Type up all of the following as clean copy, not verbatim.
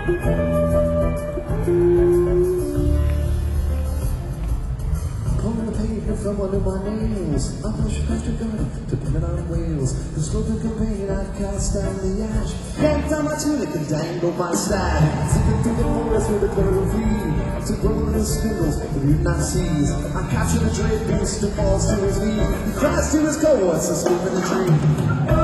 Pulling the pavement from under my nails, I push past your gun, depending on wheels. The sloping campaign, I cast down the ash, yanked down my tunic and dangled my staff. Zipping through the forest with a clever feed, to rolling the spindles that you not seize. I capture the dread beast who falls to his knee. He cries to his cohorts and sleep in the tree.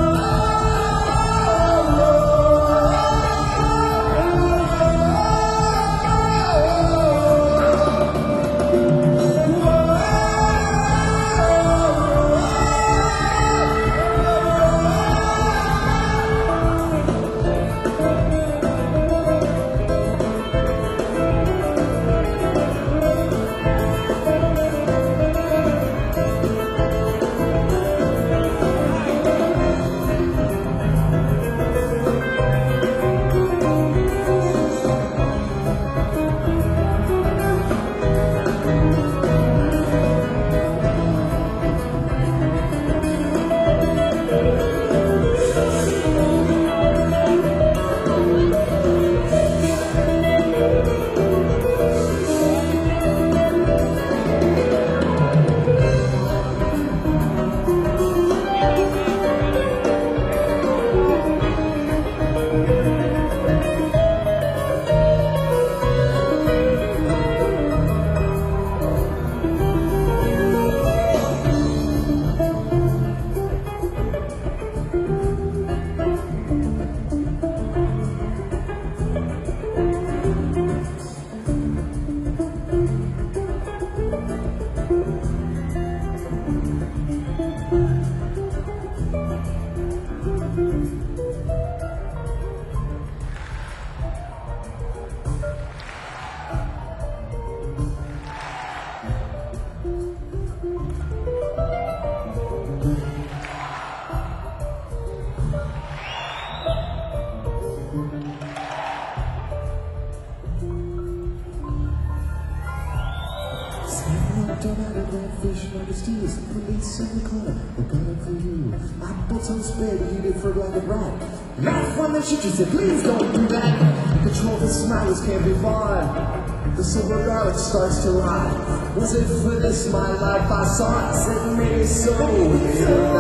Don't out of that fish like a steal. Police in the corner, we're coming for you. I put some spade, eat it for like a rat. Laugh when the shit you said, please don't do that. Control the smilers can't be fun. The silver garlic starts to rot. Was it for this my life I saw it? Said maybe so, maybe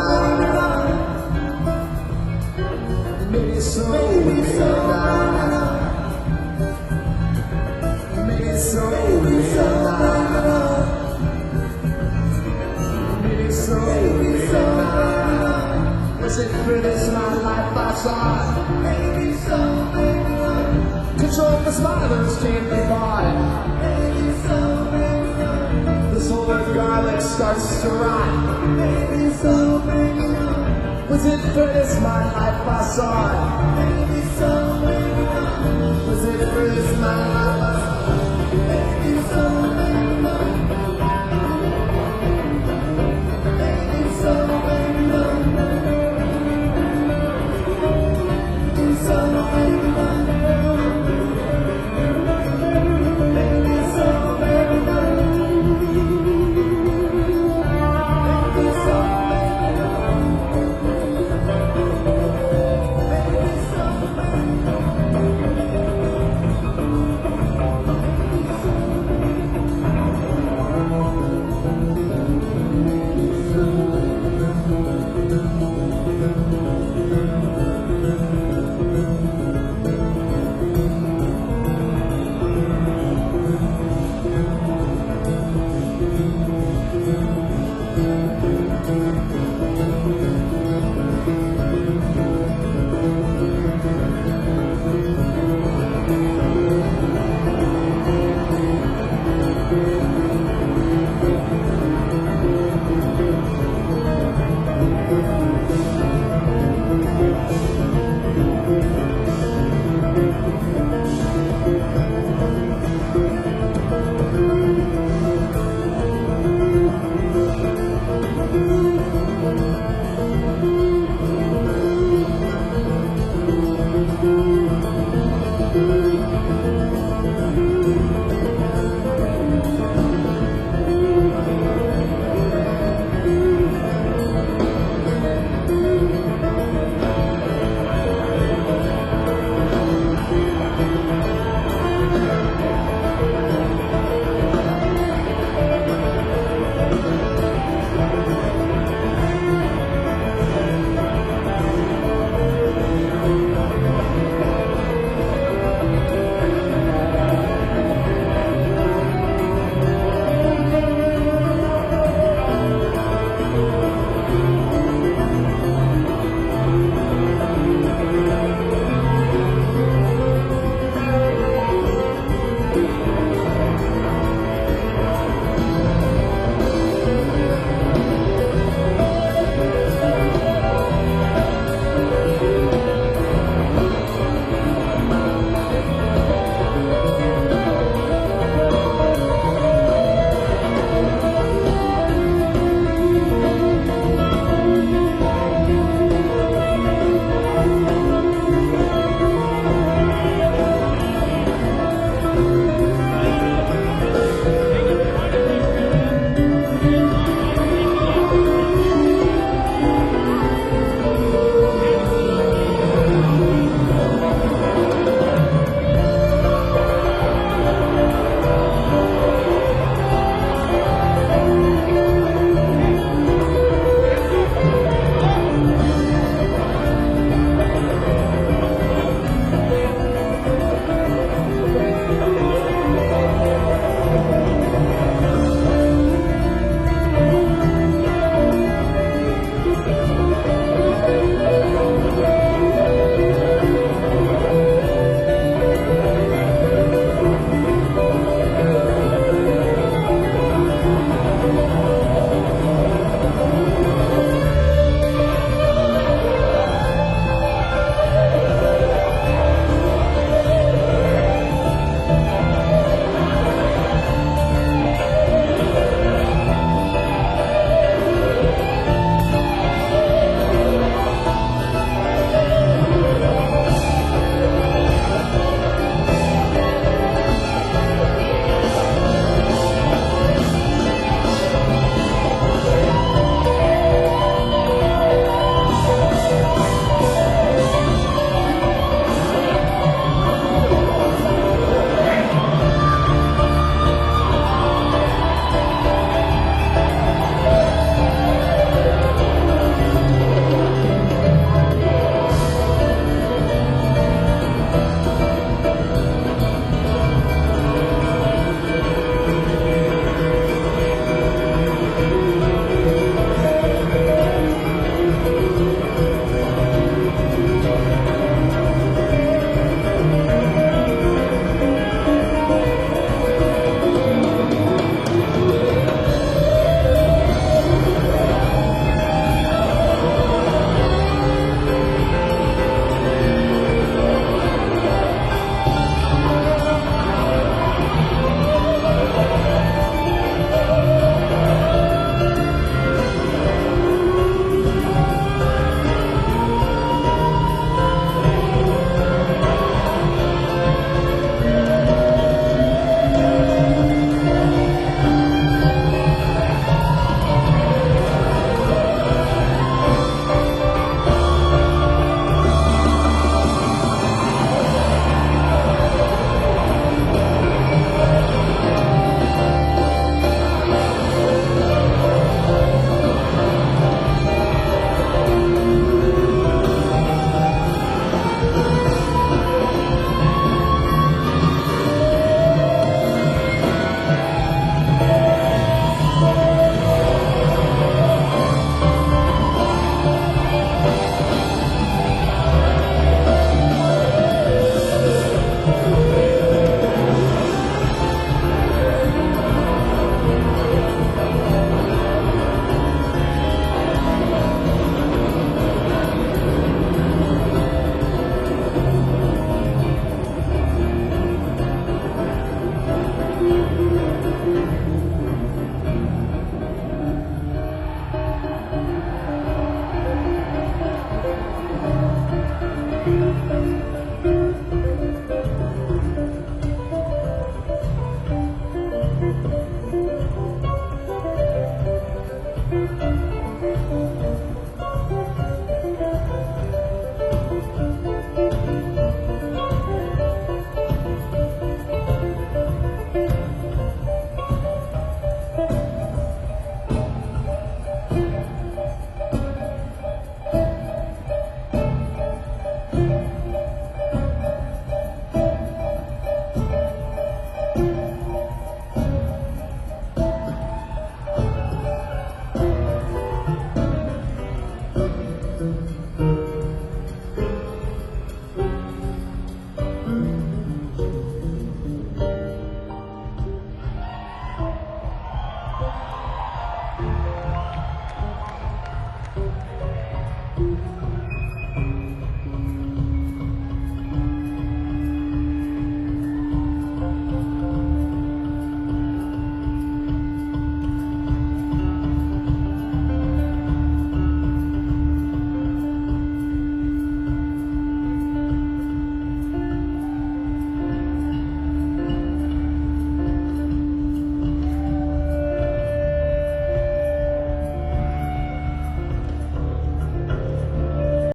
not. Maybe so, maybe not. Maybe so, maybe not. Was it for this my life I saw? Maybe so, maybe not. Control the smilers can't be bought. Maybe so, maybe not. The silver garlic starts to rot. Maybe so, maybe not. Was it for this my life I saw? Maybe so, maybe not. Was it for this my life